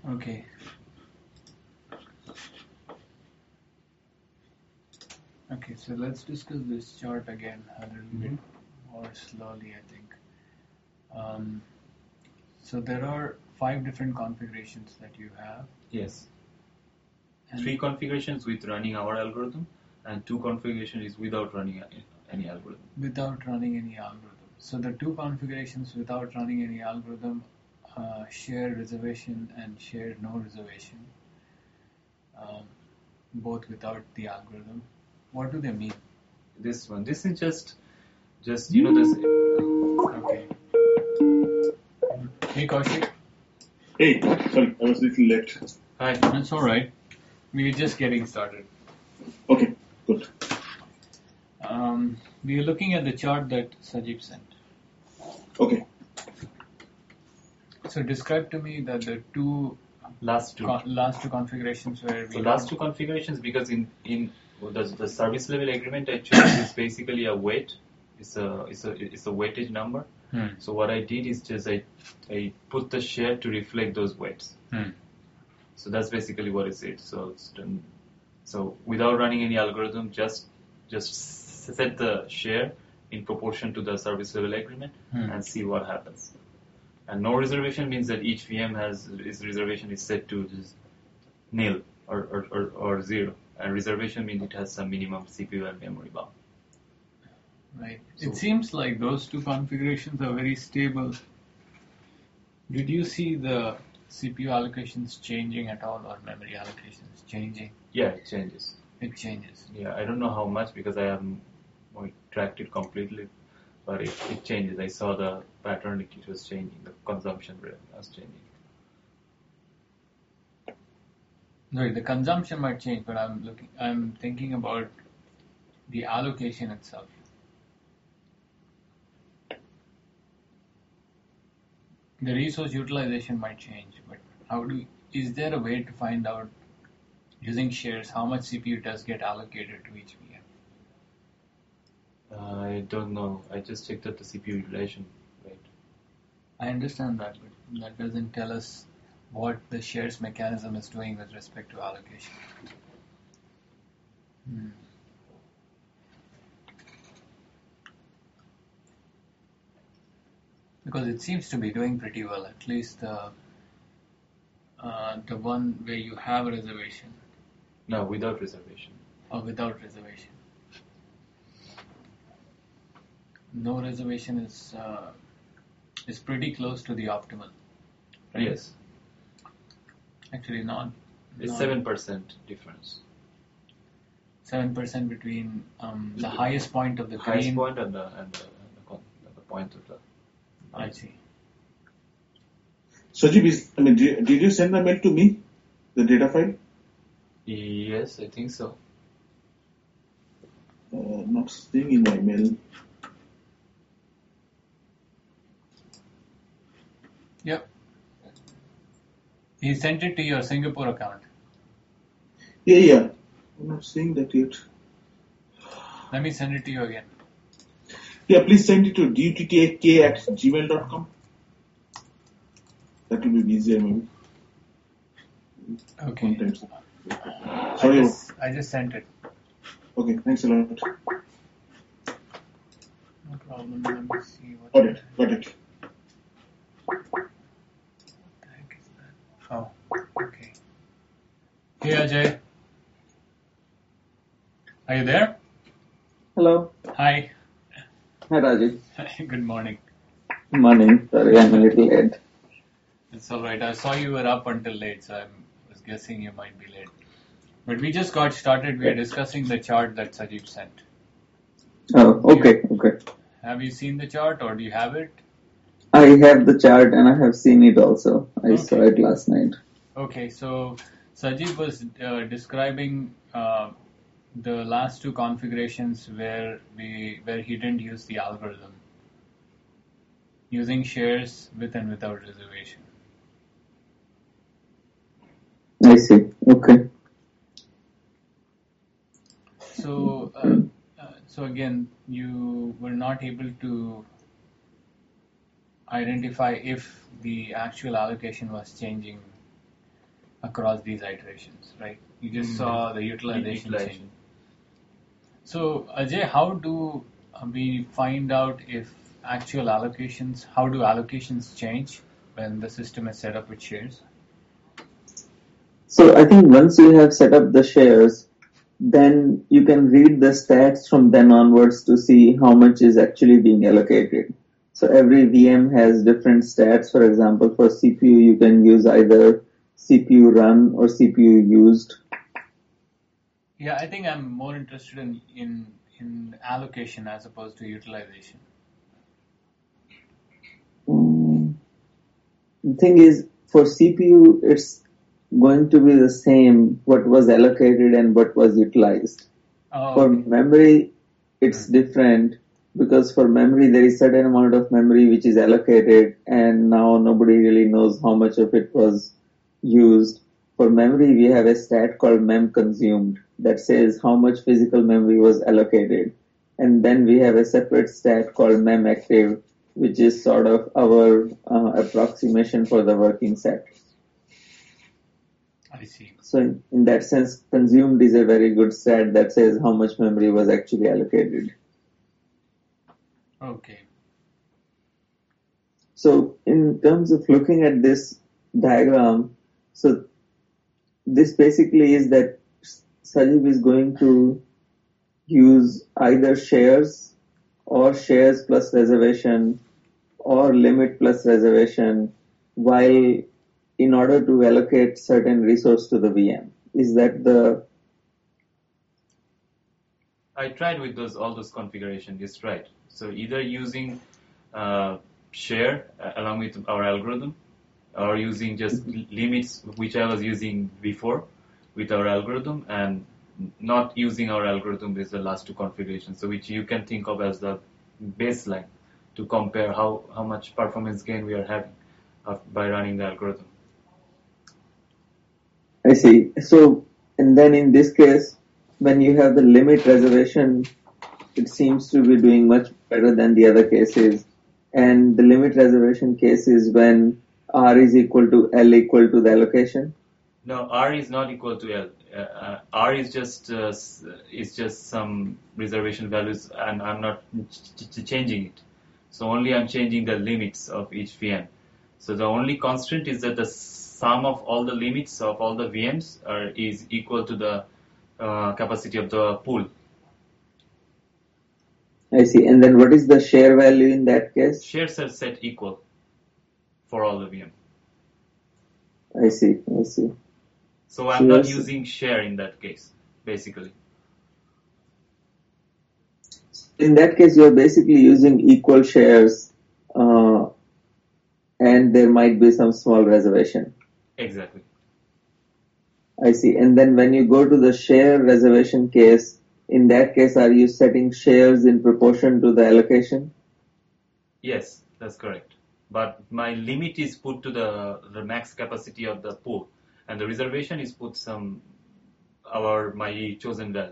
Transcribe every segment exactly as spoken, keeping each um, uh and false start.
Okay. Okay, so let's discuss this chart again a little mm-hmm. bit more slowly, I think. Um, so there are five different configurations that you have. Yes. And three configurations with running our algorithm, and two configurations is without running any algorithm. Without running any algorithm. So the two configurations without running any algorithm, uh, share reservation and share no reservation, um, both without the algorithm. What do they mean? This one. This is just, just you know this. Okay. Hey Kaushik. Hey, sorry, I was a little late. Hi. That's all right. We're just getting started. Okay, good. Um, we are looking at the chart that Sajib sent. Okay. So describe to me that the two last two con- last two configurations where we so last two configurations because in in the, the service level agreement I chose is basically a weight. It's a it's a it's a weightage number. Hmm. So what I did is just I I put the share to reflect those weights. Hmm. So that's basically what is it. So it's done. So without running any algorithm, just just set the share in proportion to the service level agreement hmm. and see what happens. And no reservation means that each V M has its reservation is set to just nil or, or, or, or zero. And reservation means it has some minimum C P U and memory bound. Right. So it seems like those two configurations are very stable. Did you see the C P U allocations changing at all, or memory allocations changing? Yeah, it changes. It changes. Yeah, I don't know how much because I haven't tracked it completely, but it, it changes. I saw the pattern; it, it was changing. The consumption rate was changing. Right, the consumption might change, but I'm looking. I'm thinking about the allocation itself. The resource utilization might change, but how do? Is there a way to find out using shares how much C P U does get allocated to each V M? Uh, I don't know. I just checked out the C P U utilization rate. I understand that, but that doesn't tell us what the shares mechanism is doing with respect to allocation. Hmm. Because it seems to be doing pretty well, at least the uh, the one where you have a reservation. No, without reservation. Or without reservation. No reservation is uh, is pretty close to the optimal. Right? Yes. Actually, not. It's seven percent difference. Seven percent between um, the highest point of the highest green. point and the and the, and the, the point of the. I see. Sajib, is, I mean, did, did you send the mail to me, the data file? Yes, I think so. Uh, not seeing in my mail. Yep. He sent it to your Singapore account. Yeah, yeah. I'm not seeing that yet. Let me send it to you again. Yeah, please send it to d u t t a k at gmail dot com. That will be easier, maybe. Okay. Sorry. I just, I just sent it. Okay, thanks a lot. No problem. Let me see what. Got it. Got it. What the heck is that? Oh, okay. Hey Ajay. Are you there? Hello. Hi. Hi Rajiv. Good morning. Morning. Sorry, I'm a little late. It's alright. I saw you were up until late, so I was guessing you might be late. But we just got started. We are discussing the chart that Sajib sent. Oh, okay, okay. Have you seen the chart, or do you have it? I have the chart and I have seen it also. I okay. saw it last night. Okay, so Sajib was uh, describing uh, the last two configurations where we where he didn't use the algorithm, using shares with and without reservation. I see. Okay. So, uh, uh, so again, you were not able to identify if the actual allocation was changing across these iterations, right? You just Mm. saw the utilization change. Utilization. So, Ajay, how do uh, we find out if actual allocations, how do allocations change when the system is set up with shares? So I think once you have set up the shares, then you can read the stats from then onwards to see how much is actually being allocated. So every V M has different stats. For example, for C P U, you can use either C P U run or C P U used. Yeah, I think I'm more interested in, in, in allocation as opposed to utilization. Mm. The thing is, for C P U, it's going to be the same what was allocated and what was utilized. Oh, For okay. memory, it's Hmm. different because for memory there is certain amount of memory which is allocated and now nobody really knows how much of it was used. For memory we have a stat called mem consumed that says how much physical memory was allocated, and then we have a separate stat called mem active which is sort of our uh, approximation for the working set. I see. So in, in that sense, consumed is a very good stat that says how much memory was actually allocated. Okay. So in terms of looking at this diagram, so this basically is that Sajib is going to use either shares or shares plus reservation or limit plus reservation while in order to allocate certain resource to the V M. Is that the... I tried with those all those configurations. It's right. So either using uh, share uh, along with our algorithm, or using just l- limits, which I was using before with our algorithm, and not using our algorithm with the last two configurations. So which you can think of as the baseline to compare how, how much performance gain we are having of, by running the algorithm. I see. So, and then in this case, when you have the limit reservation, it seems to be doing much better than the other cases. And the limit reservation case is when R is equal to L equal to the allocation. No, R is not equal to L. Uh, uh, R is just uh, s- is just some reservation values, and I'm not ch- ch- changing it. So only I'm changing the limits of each V M. So the only constant is that the sum of all the limits of all the V Ms are is equal to the uh, capacity of the pool. I see. And then what is the share value in that case? Shares are set equal for all the V M. I see. I see. So I'm So not yes. using share in that case, basically. In that case, you're basically using equal shares, uh, and there might be some small reservation. Exactly. I see. And then when you go to the share reservation case, in that case, are you setting shares in proportion to the allocation? Yes, that's correct. But my limit is put to the, the max capacity of the pool, and the reservation is put some our my chosen value.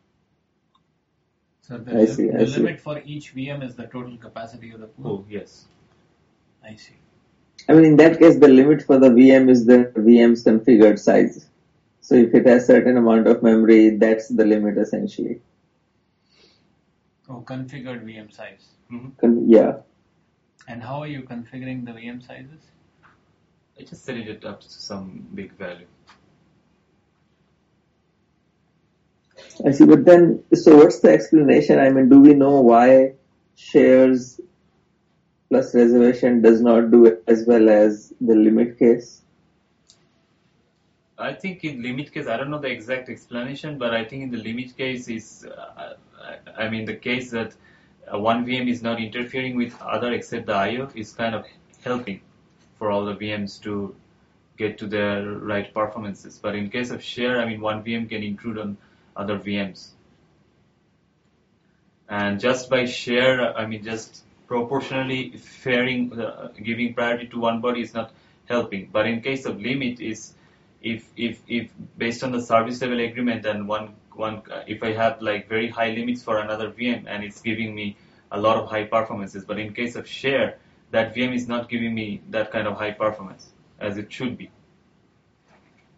So the, I lim- see, I the see. limit for each V M is the total capacity of the pool. Pool, yes. I see. I mean, in that case, the limit for the V M is the V M's configured size. So if it has certain amount of memory, that's the limit essentially. Oh, configured V M size. Mm-hmm. Con- yeah. And how are you configuring the V M sizes? I just set it up to some big value. I see. But then, so what's the explanation? I mean, do we know why shares plus reservation does not do it as well as the limit case? I think in limit case, I don't know the exact explanation, but I think in the limit case is, uh, I, I mean, the case that uh, one V M is not interfering with other except the I O is kind of helping for all the V Ms to get to their right performances. But in case of share, I mean, one V M can intrude on other V Ms. And just by share, I mean, just proportionally fairing, uh, giving priority to one body is not helping. But in case of limit is, if, if, if based on the service level agreement and one, one, uh, if I have like very high limits for another V M and it's giving me a lot of high performances, but in case of share, that V M is not giving me that kind of high performance as it should be.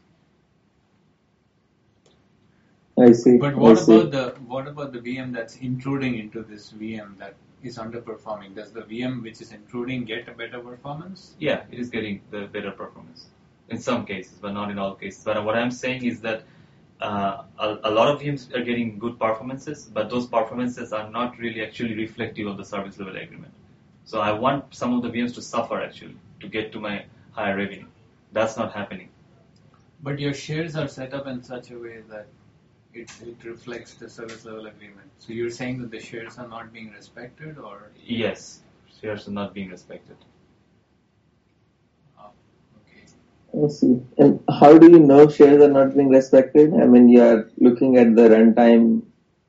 I see. But I what see. about the what about the V M that's intruding into this V M that is underperforming? Does the V M which is intruding get a better performance? Yeah, it is getting the better performance in some cases, but not in all cases. But what I'm saying is that uh, a, a lot of V Ms are getting good performances, but those performances are not really actually reflective of the service level agreement. So I want some of the V Ms to suffer actually to get to my higher revenue. That's not happening. But your shares are set up in such a way that it, it reflects the service level agreement. So you're saying that the shares are not being respected, or Yes, shares are not being respected. oh, okay. I see. And how do you know shares are not being respected? I mean, you are looking at the runtime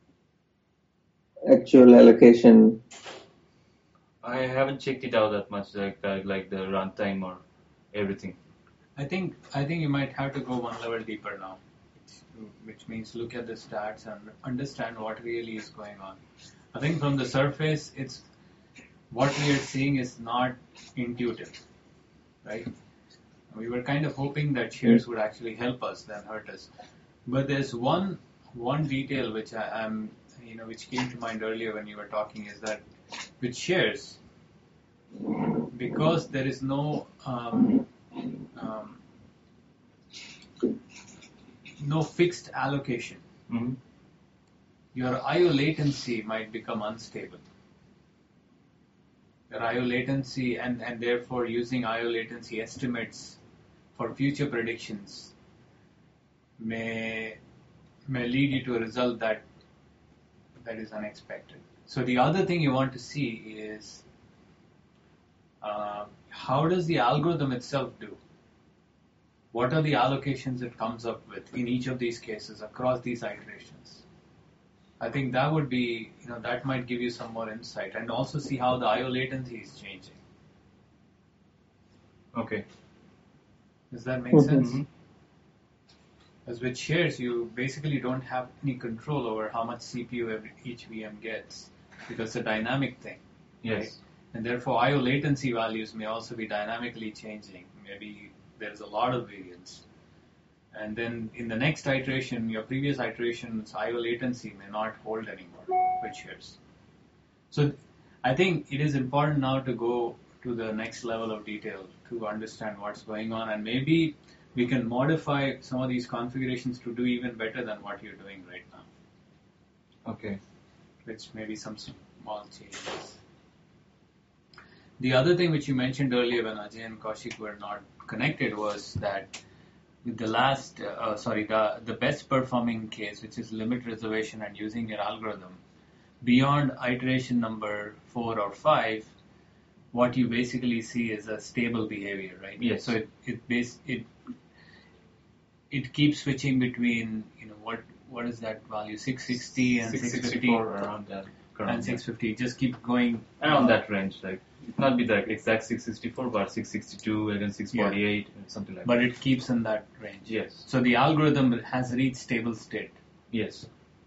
actual allocation. I haven't checked it out that much, like uh, like the runtime or everything. I think I think you might have to go one level deeper now, which, which means look at the stats and understand what really is going on. I think from the surface, it's what we are seeing is not intuitive, right? We were kind of hoping that shares would actually help us than hurt us, but there's one one detail which I am you know which came to mind earlier when you were talking is that with shares, because there is no um, um, no fixed allocation, Mm-hmm. your I O latency might become unstable. Your I O latency and, and therefore using I O latency estimates for future predictions may may lead you to a result that that is unexpected. So the other thing you want to see is uh, how does the algorithm itself do? What are the allocations it comes up with in each of these cases across these iterations? I think that would be, you know, that might give you some more insight, and also see how the I O latency is changing. Okay. Does that make Mhm. sense? Mm-hmm. As with shares, you basically don't have any control over how much C P U every, each V M gets, because it's a dynamic thing. Yes. Right? And therefore, I O latency values may also be dynamically changing. Maybe there's a lot of variance. And then in the next iteration, your previous iteration's I O latency may not hold anymore with shares. So I think it is important now to go to the next level of detail to understand what's going on, and maybe we can modify some of these configurations to do even better than what you're doing right now, Okay. which may be some small changes. The other thing which you mentioned earlier when Ajay and Kaushik were not connected was that with the last, uh, sorry, the, the best performing case, which is limit reservation and using your algorithm, beyond iteration number four or five, what you basically see is a stable behavior, right? Yes. So it it base, it it keeps switching between, you know, what what is that value, six sixty and six fifty sixty-four around that. and six fifty. Just keep going Around uh, that range, like it not be the exact six sixty-four, but six sixty-two, again six forty-eight, and something like but that. it keeps in that range. Yes. So the algorithm has reached stable state. Yes.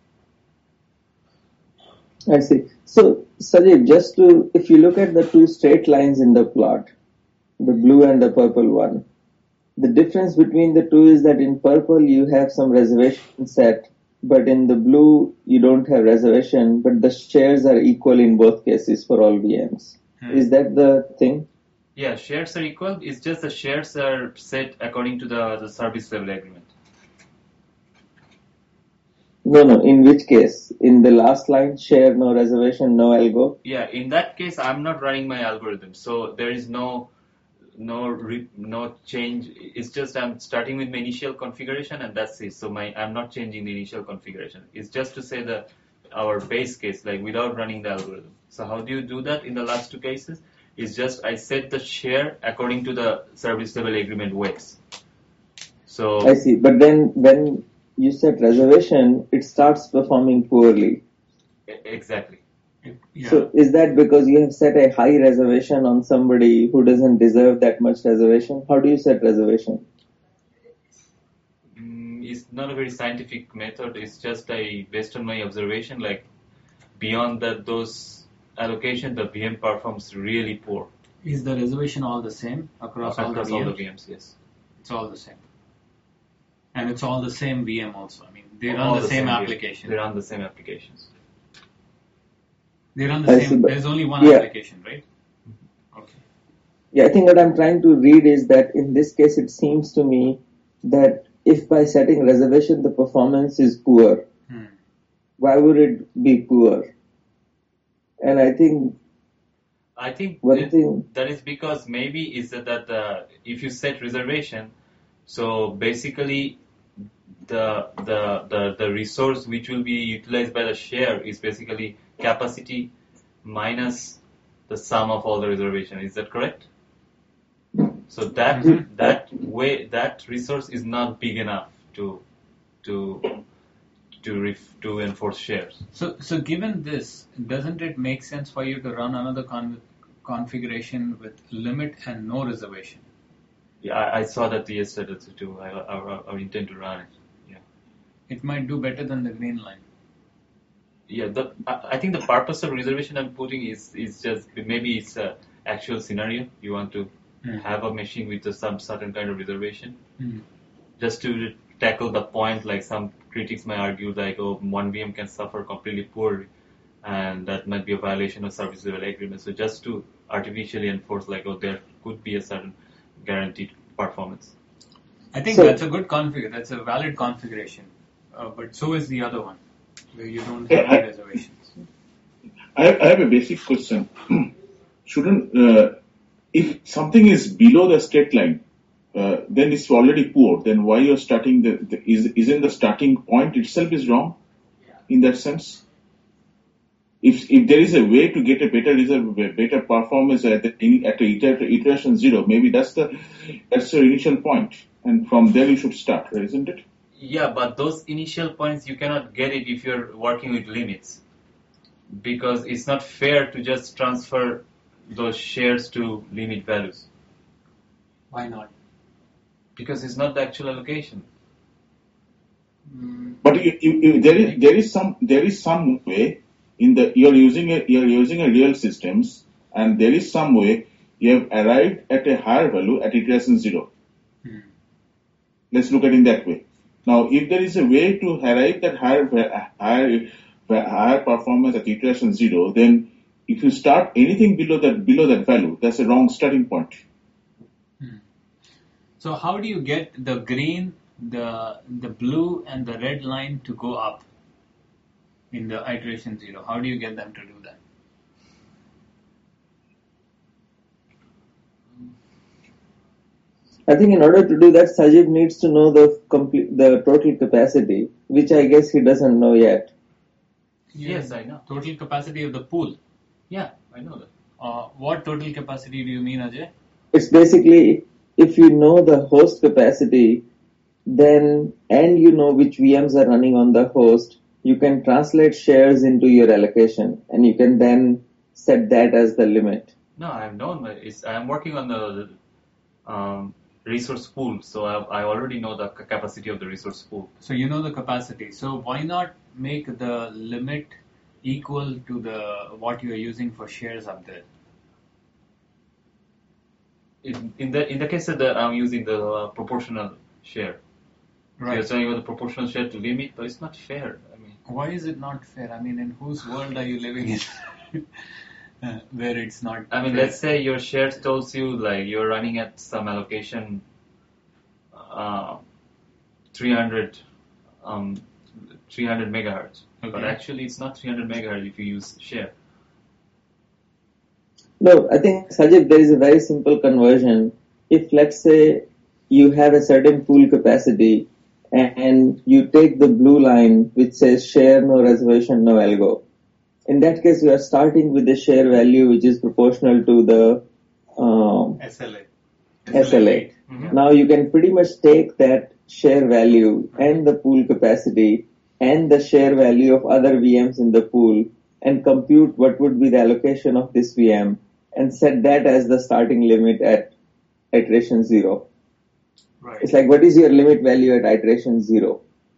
I see. So, Sajid, just to, if you look at the two straight lines in the plot, the blue and the purple one, the difference between the two is that in purple you have some reservation set, but in the blue you don't have reservation, but the shares are equal in both cases for all V Ms. Hmm. Is that the thing? Yeah, shares are equal. It's just the shares are set according to the, the service level agreement. No, no. In which case? In the last line, share, no reservation, no algo. Yeah, in that case, I'm not running my algorithm, so there is no no re, no change. It's just I'm starting with my initial configuration, and that's it. So my I'm not changing the initial configuration. It's just to say that our base case, like without running the algorithm. So how do you do that in the last two cases? It's just I set the share according to the service level agreement weights. So I see. But then when you set reservation, it starts performing poorly. e- exactly. It- yeah. So is that because you have set a high reservation on somebody who doesn't deserve that much reservation? How do you set reservation? Mm, it's not a very scientific method. It's just a based on my observation. Like beyond that, those allocation, the V M performs really poor Is the reservation all the same across, all the across all the V Ms? V Ms. Yes. It's all the same. And it's all the same V M also. I mean, they run All the, same, V M. application. They run the same applications. They run the I see, same. but- There's only one yeah. application, right? Okay. Yeah, I think what I'm trying to read is that in this case, it seems to me that if by setting reservation the performance is poor, Hmm. why would it be poor? And I think I think one that, thing, that is because maybe is that, that uh, if you set reservation, so basically the, the the the resource which will be utilized by the share is basically capacity minus the sum of all the reservation. Is that correct? So that Mhm. that way that resource is not big enough to to to ref, to enforce shares. So, so given this, doesn't it make sense for you to run another con- configuration with limit and no reservation? Yeah, I, I saw that yesterday too. I, I, I, I intend to run it. Yeah. It might do better than the green line. Yeah, the, I I think the purpose of reservation I'm putting is is just maybe it's a actual scenario. You want to Hmm. have a machine with a, some certain kind of reservation, Hmm. just to tackle the point. Like some critics may argue, like, oh, one V M can suffer completely poorly, and that might be a violation of service level agreement. So just to artificially enforce, like, oh, there could be a certain guaranteed performance. I think So- that's a good config. That's a valid configuration. Uh, but so is the other one, where you don't have any reservations. I have, I have a basic question. Shouldn't, uh, if something is below the state line, uh, then it's already poor. Then why you're starting the, the is isn't the starting point itself is wrong in that sense? If if there is a way to get a better result, a better performance at the in, at a iter- iteration zero, maybe that's the that's your initial point, and from there you should start, isn't it? Yeah, but those initial points you cannot get it if you're working with limits, because it's not fair to just transfer those shares to limit values, Why not? because it's not the actual allocation. Mm, But you, you, you, there is there is some there is some way in the you're using a you're using a real systems, and there is some way you have arrived at a higher value at iteration zero. hmm. Let's look at it in that way. Now, if there is a way to arrive at higher va- higher va- higher performance at iteration zero, then if you start anything below that below that value, that's a wrong starting point. So how do you get the green, the the blue, and the red line to go up in the iteration zero? How do you get them to do that? I think in order to do that, Sajib needs to know the complete, the total capacity, which I guess he doesn't know yet. Yes, I know. Total capacity of the pool. Yeah, I know that. Uh, what total capacity do you mean, Ajay? It's basically if you know the host capacity, then and you know which V Ms are running on the host, you can translate shares into your allocation, and you can then set that as the limit. No, I've known that. It's, I'm working on the um, resource pool, so I, I already know the ca- capacity of the resource pool. So you know the capacity. So why not make the limit equal to the what you are using for shares up there? In, in the in the case that I'm using the uh, proportional share, so you're Right. saying about the proportional share to limit, but it's not fair. I mean, Why is it not fair? I mean, in whose world are you living in? Uh, where it's not. I mean, fair? let's say your shares tells you like you're running at some allocation, uh, three hundred, um, three hundred megahertz, but Okay. actually it's not three hundred megahertz if you use share. No, I think, Sajid, there is a very simple conversion. If, let's say, you have a certain pool capacity and you take the blue line which says share, no reservation, no algo. In that case, you are starting with the share value which is proportional to the um, S L A. S L A. Mhm. Now you can pretty much take that share value and the pool capacity and the share value of other V Ms in the pool and compute what would be the allocation of this V M and set that as the starting limit at iteration zero. Right. It's like, what is your limit value at iteration zero?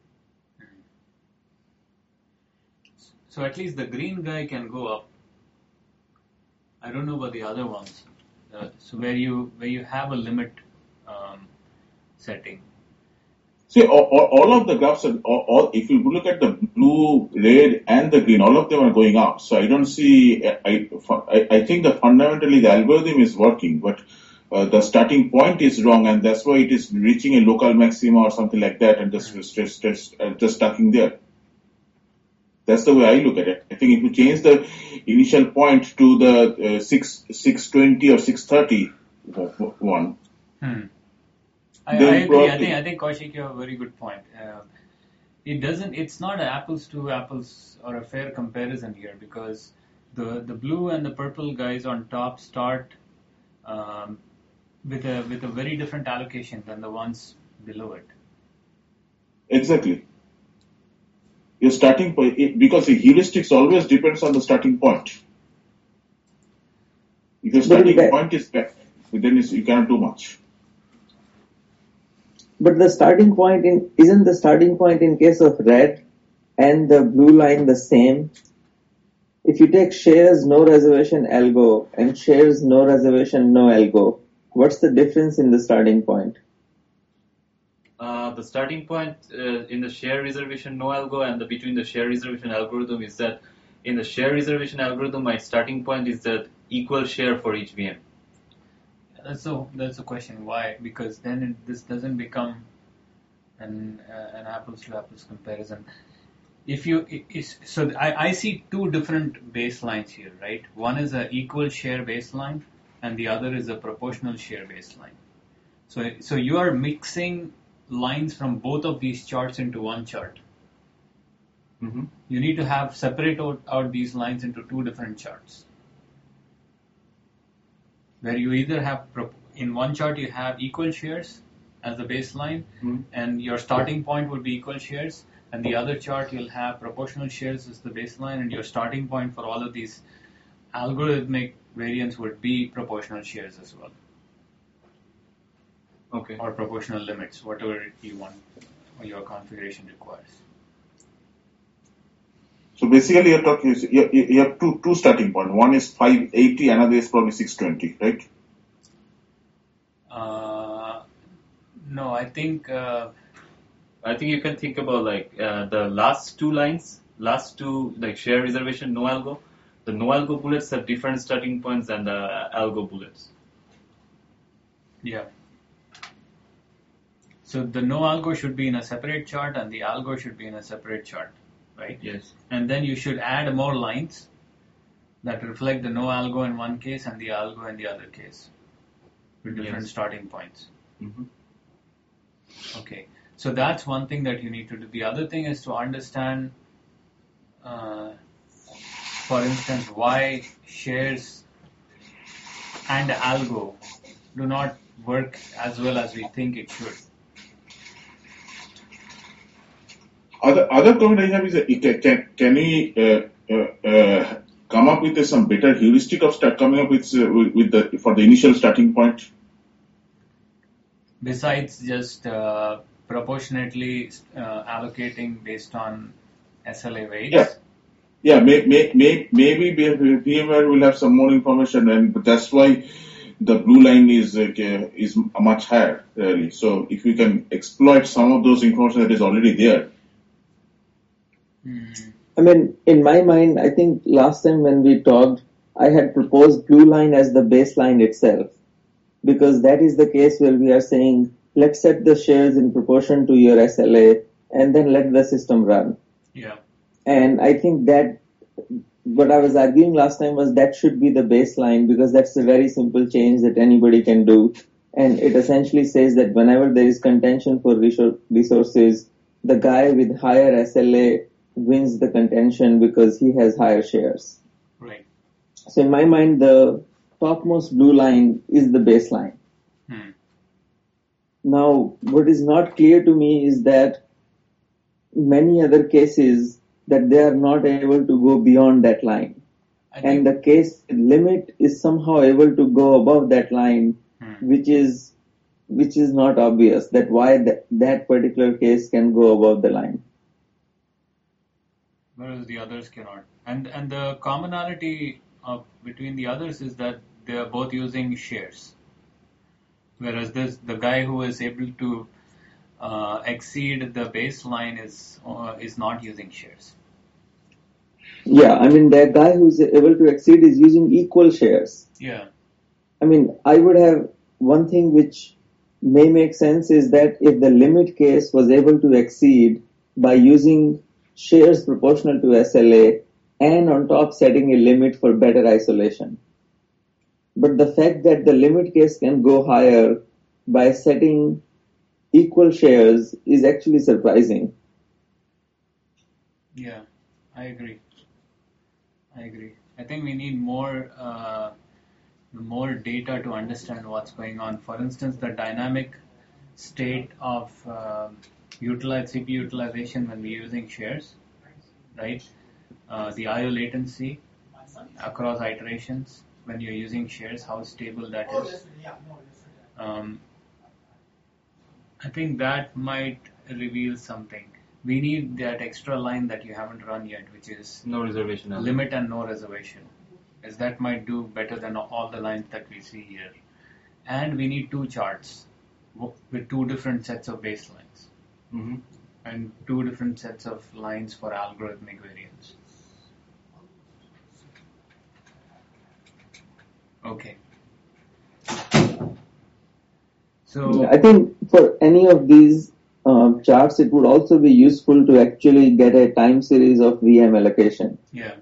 So at least the green guy can go up. I don't know about the other ones. Uh, so where you where you have a limit um, setting, See, all, all all of the graphs, are, all, all, if you look at the blue, red, and the green, all of them are going up. So I don't see, I, I, I think that fundamentally the algorithm is working, but uh, the starting point is wrong, and that's why it is reaching a local maxima or something like that, and just just just, uh, just stucking there. That's the way I look at it. I think if you change the initial point to the uh, six six twenty or six thirty one, Hmm. I, I then agree. I probably think I think Kaushik, you have a very good point. Uh, it doesn't. It's not an apples to apples or a fair comparison here because the the blue and the purple guys on top start um, with a with a very different allocation than the ones below it. exactly. Your starting point, it, because the heuristics always depends on the starting point. If your But starting that, point is bad, then it's, you cannot do much. but the starting point in isn't the starting point in case of red and the blue line the same? If you take shares no reservation algo and shares no reservation no algo, what's the difference in the starting point? Uh, the starting point uh, in the share reservation no algo and the between the share reservation algorithm is that in the share reservation algorithm, my starting point is that equal share for each V M. That's a that's a question. Why? Because then it, this doesn't become an uh, an apples to apples comparison. If you i- is so I, I see two different baselines here, right? One is a equal share baseline, and the other is a proportional share baseline. So so you are mixing lines from both of these charts into one chart. Mm-hmm. You need to have separate out, out these lines into two different charts, where you either have pro- in one chart you have equal shares as the baseline, Mm-hmm. and your starting point would be equal shares, and the other chart you'll have proportional shares as the baseline, and your starting point for all of these algorithmic variants would be proportional shares as well, Okay. or proportional limits, whatever you want or your configuration requires. So basically, you're talking, you, you you have two two starting point. One is five eighty, another is probably six twenty, right? Uh, no, I think uh, I think you can think about like uh, the last two lines, last two like share reservation no algo. The no algo bullets have different starting points than the algo bullets. yeah. So the no algo should be in a separate chart, and the algo should be in a separate chart, right? Yes. And then you should add more lines that reflect the no algo in one case and the algo in the other case with different Yes. starting points. Mm-hmm. Okay, so that's one thing that you need to do. The other thing is to understand, uh, for instance, why shares and algo do not work as well as we think it should. Other other comment I have is that it- can can we uh, uh, uh, come up with uh, some better heuristic of start coming up with uh, with, with the for the initial starting point? Besides just uh, proportionately uh, allocating based on S L A weights. Yeah. Yeah, may, may, may, maybe V M Ware will have some more information, and that's why the blue line is uh, is much higher, really. So if we can exploit some of those information that is already there. Hmm. I mean, in my mind, I think last time when we talked, I had proposed blue line as the baseline itself, because that is the case where we are saying, let's set the shares in proportion to your S L A and then let the system run. Yeah. And I think that what I was arguing last time was that should be the baseline because that's a very simple change that anybody can do. And it essentially says that whenever there is contention for resources, the guy with higher S L A wins the contention because he has higher shares. Right. So in my mind, the topmost blue line is the baseline. Hmm. Now, what is not clear to me is that many other cases that they are not able to go beyond that line. I And think, the case limit is somehow able to go above that line, hmm. which is which is not obvious that why that, that particular case can go above the line. whereas the others cannot. And and the commonality of between the others is that they are both using shares. Whereas this the guy who is able to uh, exceed the baseline is uh, is not using shares. Yeah, I mean, the guy who's able to exceed is using equal shares. Yeah. I mean, I would have one thing which may make sense is that if the limit case was able to exceed by using shares proportional to S L A and on top setting a limit for better isolation. But the fact that the limit case can go higher by setting equal shares is actually surprising. Yeah, I agree. I agree. I think we need more uh, more data to understand what's going on. For instance, the dynamic state of uh, utilize C P U utilization when we're using shares, right? Uh, the I O latency across iterations when you're using shares, how stable that is. Um, I think that might reveal something. We need that extra line that you haven't run yet, which is No reservation. element. limit and no reservation. As that might do better than all the lines that we see here. And we need two charts w- with two different sets of baselines Mm-hmm. and two different sets of lines for algorithmic variance. Okay. So I think for any of these um, charts, it would also be useful to actually get a time series of V M allocation. yeah,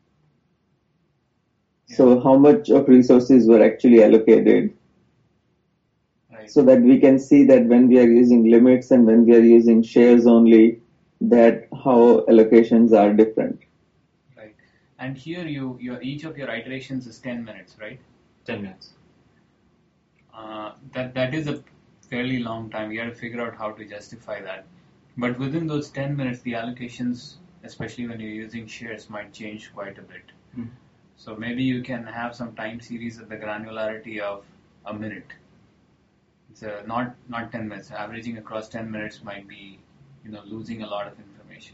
So how much of resources were actually allocated, right. so that we can see that when we are using limits and when we are using shares only, that how allocations are different. Right. And here you your each of your iterations is ten minutes, right? Ten minutes. Uh, that that is a fairly long time. You have to figure out how to justify that. But within those ten minutes, the allocations, especially when you're using shares, might change quite a bit. Mhm. So maybe you can have some time series at the granularity of a minute. It's a, not not ten minutes. Averaging across ten minutes might be, you know, losing a lot of information.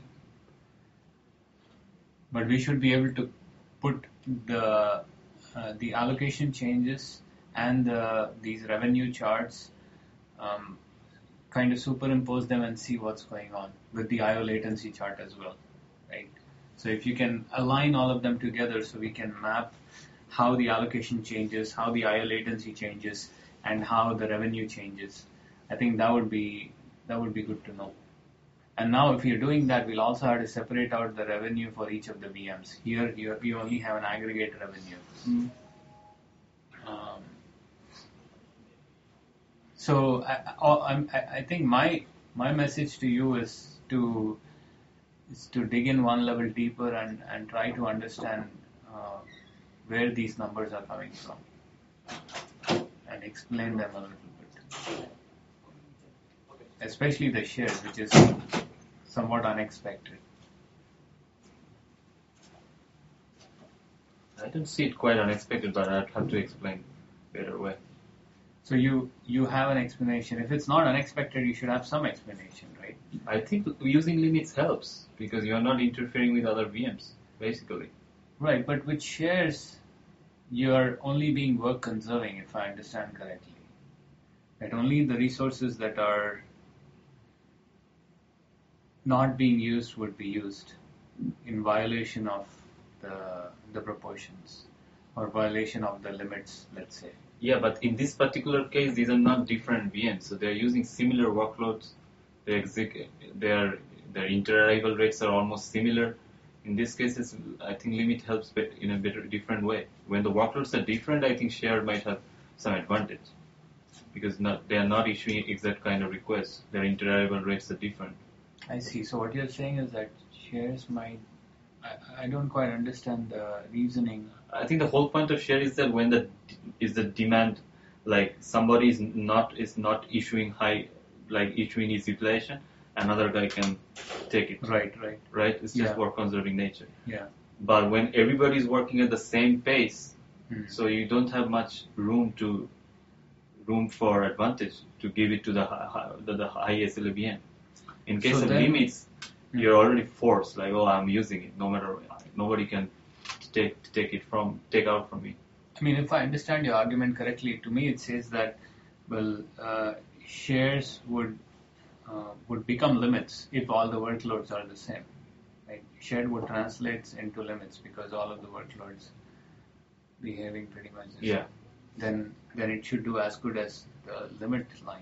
But we should be able to put the uh, the allocation changes and the, these revenue charts, um, kind of superimpose them and see what's going on with the I O latency chart as well, right? So if you can align all of them together, so we can map how the allocation changes, how the I O latency changes, and how the revenue changes, I think that would be that would be good to know. And now, if you're doing that, we'll also have to separate out the revenue for each of the V Ms. Here, you, you only have an aggregate revenue. Mm. Um, so, I, I, I think my my message to you is to is to dig in one level deeper and, and try to understand uh, where these numbers are coming from and explain them a little bit. Especially the shares, which is somewhat unexpected. I don't see it quite unexpected, but I'd have to explain better way. So you you have an explanation. If it's not unexpected, you should have some explanation, right? I think using limits helps because you're not interfering with other V Ms, basically. Right, but with shares, you're only being work conserving, if I understand correctly. That only the resources that are not being used would be used in violation of the the proportions or violation of the limits, let's say. Yeah, but in this particular case, these are not different V Ms, so they're using similar workloads. They exec- their their interarrival rates are almost similar. In this case, it's, I think limit helps bet- in a better different way. When the workloads are different, I think share might have some advantage because not, they are not issuing exact kind of requests. Their interarrival rates are different. I see. So what you're saying is that shares might. I, I don't quite understand the reasoning. I think the whole point of share is that when the is the demand, like somebody is not is not issuing high, like issuing his utilization, another guy can take it. Right, right. Right? It's just Yeah. work conserving nature. Yeah. But when everybody is working at the same pace, Hmm. so you don't have much room to room for advantage to give it to the hi- hi- the, the high S L A V M. In case So of then- limits, Hmm. you're already forced. Like, oh, I'm using it. No matter, nobody can take take it from take out from me. I mean, if I understand your argument correctly, to me it says that, well, uh, shares would would become limits if all the workloads are the same. Right? Shared would translate into limits because all of the workloads behaving pretty much the Yeah. same. Then, then it should do as good as the limit line.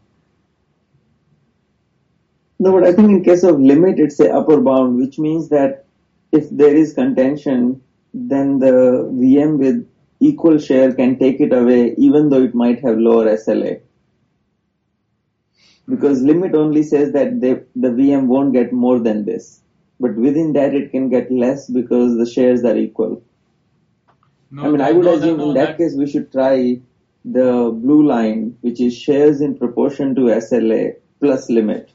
No, but I think in case of limit, it's a upper bound, which means that if there is contention, then the V M with equal share can take it away, even though it might have lower S L A. Because limit only says that they, the V M won't get more than this. But within that, it can get less because the shares are equal. No, I mean, I that- would no, assume that- no, in that case, we should try the blue line, which is shares in proportion to S L A plus limit.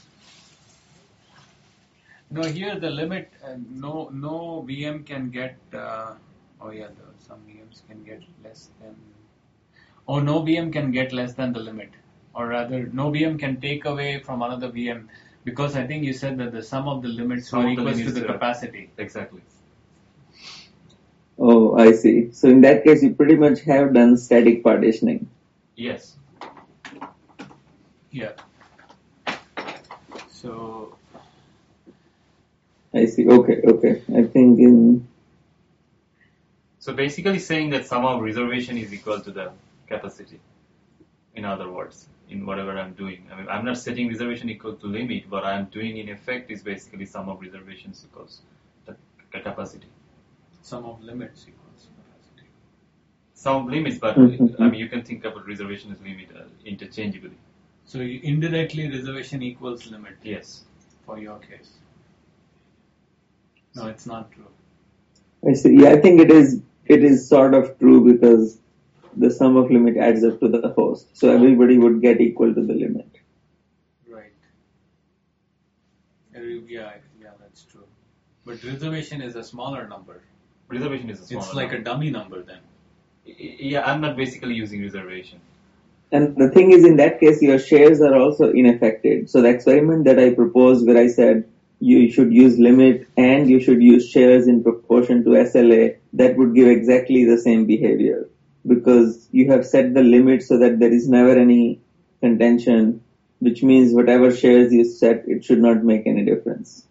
No, here the limit, uh, no no V M can get, uh, oh yeah, the, some V Ms can get less than, oh no V M can get less than the limit. Or rather, no V M can take away from another V M because I think you said that the sum of the limits Sum were of the equals to limits the are- capacity. Exactly. Oh, I see. So in that case, you pretty much have done static partitioning. Yes. Yeah. So, I see. Okay, okay. I think in, So basically saying that sum of reservation is equal to the capacity. In other words, in whatever I'm doing. I mean, I'm not setting reservation equal to limit. What I'm doing in effect is basically sum of reservations equals the ca- capacity. sum of limits equals capacity. Sum of limits, but Mhm. I mean, you can think about reservation as limit uh, interchangeably. So you, indirectly reservation equals limit Yes. for your case. No, it's not true. I see. Yeah, I think it is, it is sort of true because the sum of limit adds up to the host. So everybody would get equal to the limit. Right. Uh, Yeah, yeah, that's true. But reservation is a smaller number. Reservation is a smaller It's like number. a dummy number then. Y- Yeah, I'm not basically using reservation. And the thing is, in that case, your shares are also unaffected. So the experiment that I proposed where I said you should use limit and you should use shares in proportion to S L A, that would give exactly the same behavior. Because you have set the limit so that there is never any contention, which means whatever shares you set, it should not make any difference.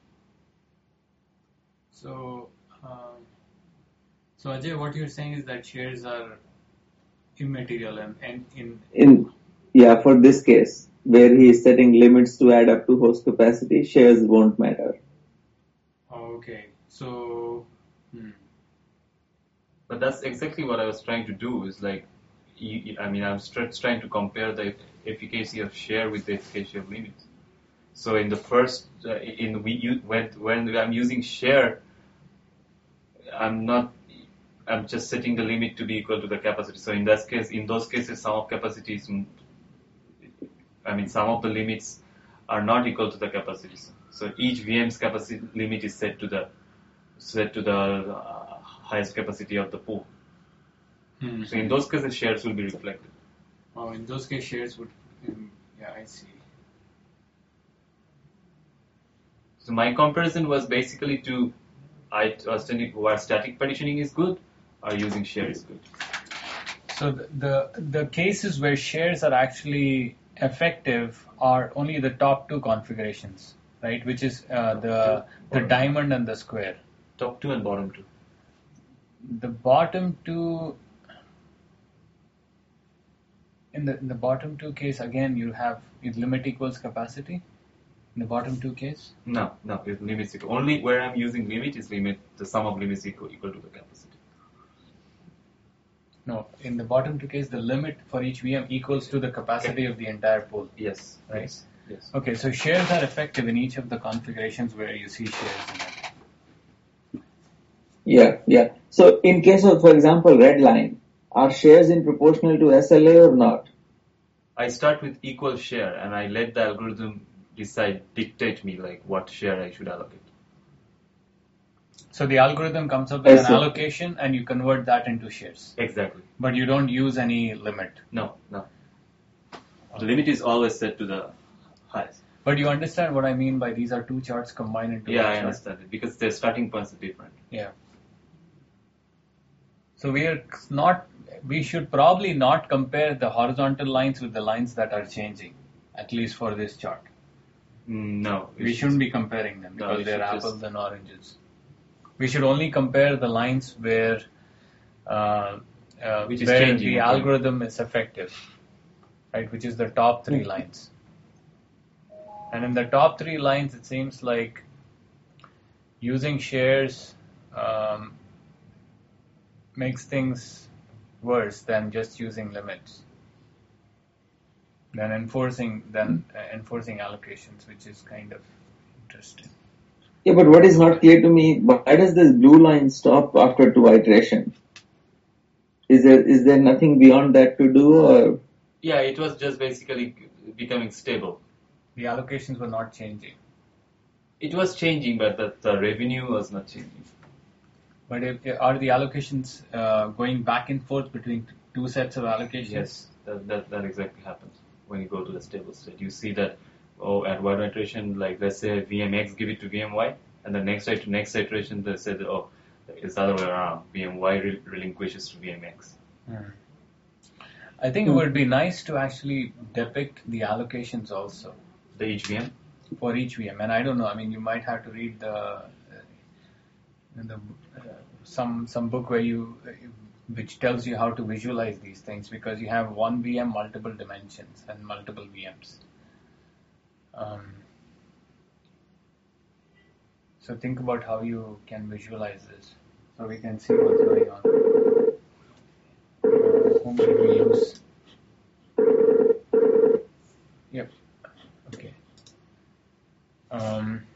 So, um, so Ajay, what you're saying is that shares are immaterial and, and in In, yeah, for this case, where he is setting limits to add up to host capacity, shares won't matter. okay. So, hmm. But that's exactly what I was trying to do. Is like, you, you- I mean, I'm str- trying to compare the efficacy of share with the efficacy of limit. So in the first, uh, in we u- when when I'm using share, I'm not. I'm just setting the limit to be equal to the capacity. So in that case, in those cases, sum of capacity is, m- I mean, some of the limits are not equal to the capacities. So each V M's capacity limit is set to the set to the uh, highest capacity of the pool. Hmm. So in those cases, shares will be reflected. Oh, in those cases, shares would. Um, yeah, I see. So my comparison was basically to I was telling where static partitioning is good or using share is good. So the, the the cases where shares are actually effective are only the top two configurations, right? Which is uh, the the diamond and the square. Top two and bottom two. The bottom two. In the in the bottom two case, again you have is limit equals capacity. In the bottom two case, No, no, it limits equal. Only where I'm using limit is limit the sum of limits equal equal to the capacity. no. In the bottom two case, the limit for each V M equals to the capacity of the entire pool. Yes. Right. Yes. Yes. Okay, so shares are effective in each of the configurations where you see shares in it. Yeah, yeah. So in case of, for example, red line, are shares in proportional to S L A or not? I start with equal share and I let the algorithm decide, dictate me like what share I should allocate. So the algorithm comes up with I an see. allocation and you convert that into shares. Exactly. But you don't use any limit. No, no. The limit is always set to the highest. But you understand what I mean by these are two charts combined into Yeah, one I chart? understand it because their starting points are different. Yeah. So we are not, we should probably not compare the horizontal lines with the lines that are changing, at least for this chart. Mm, no. We should- shouldn't be comparing them No, because we they're should just- apples and oranges. We should only compare the lines where uh, uh, Which is where changing, the okay. algorithm is effective, right? Which is the top three lines. And in the top three lines, it seems like using shares um, makes things worse than just using limits. Than enforcing than uh, enforcing allocations, which is kind of interesting. Yeah, but what is not clear to me, why does this blue line stop after two iterations? Is there is there nothing beyond that to do, or Yeah, it was just basically becoming stable. The allocations were not changing. It was changing, but the, the revenue was not changing. But if, are the allocations uh, going back and forth between t- two sets of allocations? Yes, that, that, that exactly happens when you go to the stable state. You see that, oh, at one iteration, like let's say V M X give it to V M Y, and the next it- next iteration they say that, oh, it's the other way around. V M Y re- relinquishes to V M X. Hmm. I think it would be nice to actually depict the allocations also The each V M. for each V M. And I don't know. I mean, you might have to read the uh, the uh, some some book where you uh, which tells you how to visualize these things, because you have one V M, multiple dimensions, and multiple V Ms. Um, so think about how you can visualize this, so we can see what's going on. Uh, whom did we use? Yep. Okay. Um,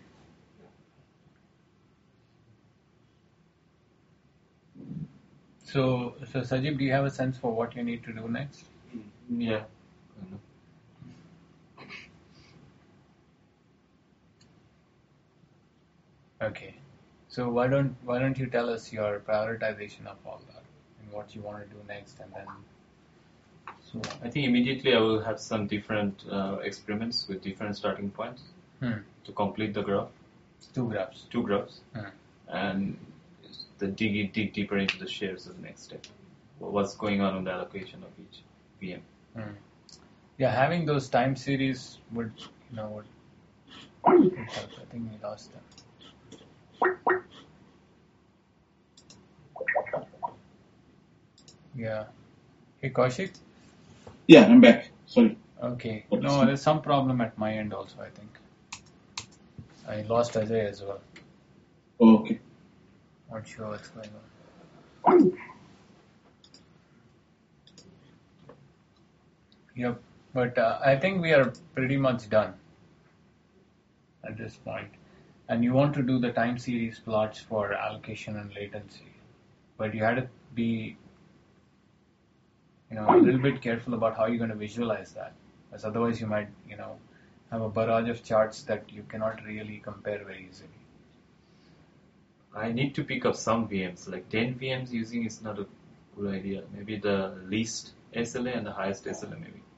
so, so Sajib, do you have a sense for what you need to do next? Yeah. Okay. So why don't why don't you tell us your prioritization of all that and what you want to do next, and then So I think immediately I will have some different uh, experiments with different starting points hmm, to complete the graph, two graphs. two graphs, Hmm. and the dig dig deeper into the shares as the next step. What's going on in the allocation of each V M? Hmm. Yeah, having those time series would you know would, would help. I think we lost them. Yeah. Hey Kaushik. Yeah, I'm back. Sorry. Okay. What is No, it? there's some problem at my end also, I think. I lost Ajay as well. Oh, okay. Not sure what's going on. Yep. But uh, I think we are pretty much done at this point. And you want to do the time series plots for allocation and latency. But you had to be you know, a little bit careful about how you're going to visualize that. Because otherwise you might, you know, have a barrage of charts that you cannot really compare very easily. I need to pick up some V Ms. Like ten V Ms using is not a good idea. Maybe the least S L A and the highest S L A maybe.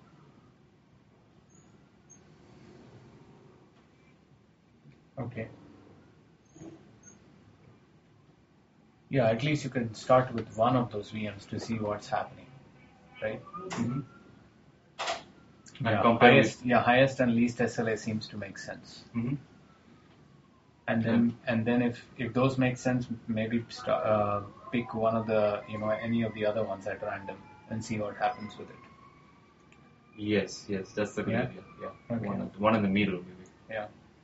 Okay. Yeah, at least you can start with one of those V Ms to see what's happening, right? Mm-hmm. And Yeah, compare highest, with. yeah, highest and least S L A seems to make sense. Mm-hmm. And then, and then if if those make sense, maybe st- uh, pick one of the, you know, any of the other ones at random and see what happens with it. Yes, yes, that's the good Yeah? idea. Yeah, Okay. one, one in the middle maybe. Yeah.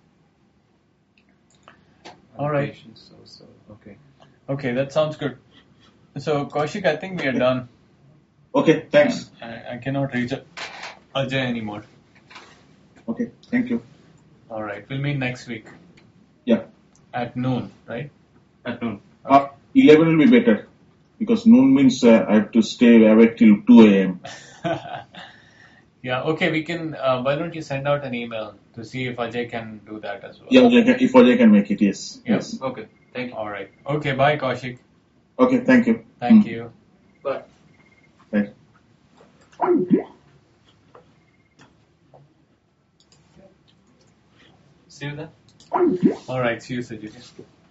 All right. Allocations, So, so okay. Okay, that sounds good. So, Kaushik, I think we are done. Okay, thanks. I, I cannot reach Ajay anymore. Okay, thank you. All right, we'll meet next week Yeah. at noon, right? At noon. Uh, eleven will be better because noon means uh, I have to stay awake till two a.m. Yeah, okay, we can, uh, why don't you send out an email to see if Ajay can do that as well? Yeah, Ajay can, if Ajay can make it, yes. Yeah. Yes. Okay, thank you. All right. Okay, bye, Kaushik. Okay, thank you. Thank Mm, you. Bye. Thanks. See you then. All right, see you, Sajid.